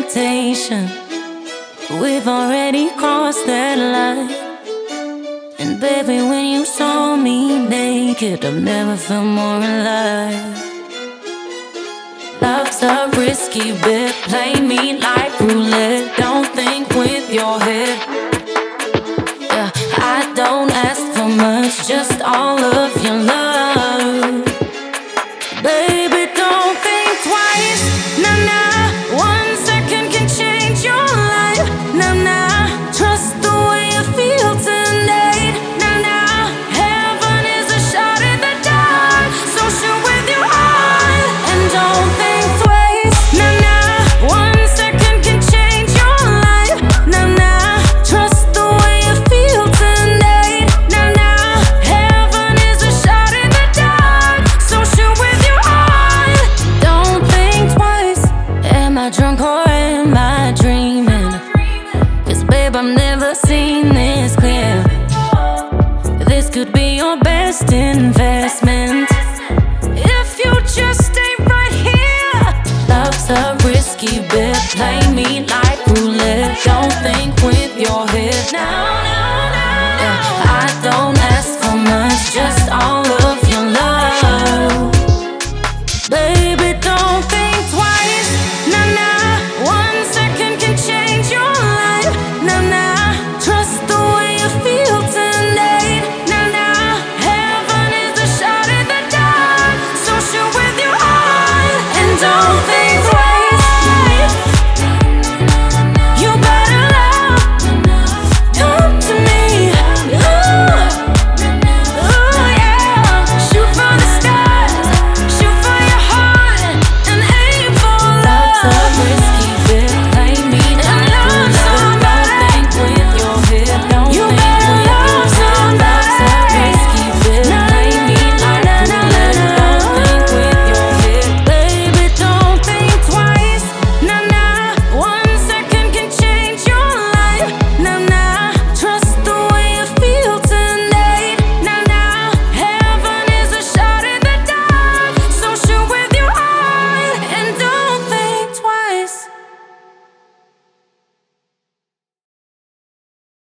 temptation. We've already crossed that line. And baby, when you saw me naked, I've never felt more alive. Love's a risky bet, play me like roulette. Don't think with your head. Yeah, I don't ask for much, just all of your love. Baby, don't think twice, nah nah. 1 second can change your life, nah nah. Trust the way you feel tonight, nah nah. Heaven is a shot in the dark, so shoot with your heart. And don't think twice, nah nah. 1 second can change your life, nah nah. Trust the way you feel tonight, nah nah. Heaven is a shot in the dark, so shoot with your heart. Don't think twice, am I drunk or am I dreaming? 'Cause babe, I've never seen this clear. This could be your best investment if you just stay right here. Love's a risky bet, play me like